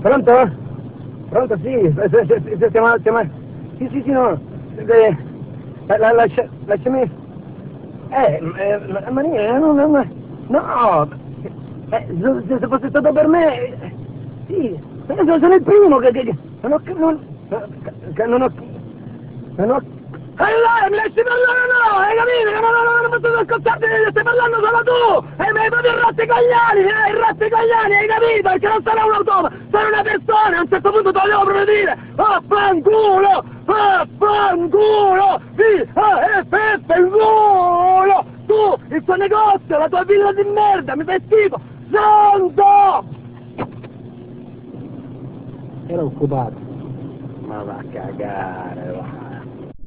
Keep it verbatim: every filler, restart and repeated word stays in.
Pronto? Pronto, sì, se- se- se- se- stiamo, stiamo, sì, sì, sì, no, eh, la, la, lascia, lasciami, eh, eh, ma, ma niente, no, no, no, no, eh, se, se fosse stato per me, eh, sì, sono, sono il primo che, che, che non ho, non, che non ho, non ho, allora mi lasci parlare, no, hai capito, che non, non, non posso ascoltarti, stai parlando solo tu, e mi hai proprio il razzicogliani, eh, il razzicogliani, hai capito, perché non sono un automa, sono una persona, a un certo punto te lo devo proprio dire, vaffanculo, vaffanculo, V A F F, il culo, tu, il tuo negozio, la tua villa di merda, mi fai schifo, santo! Era occupato. Ma va a cagare, va.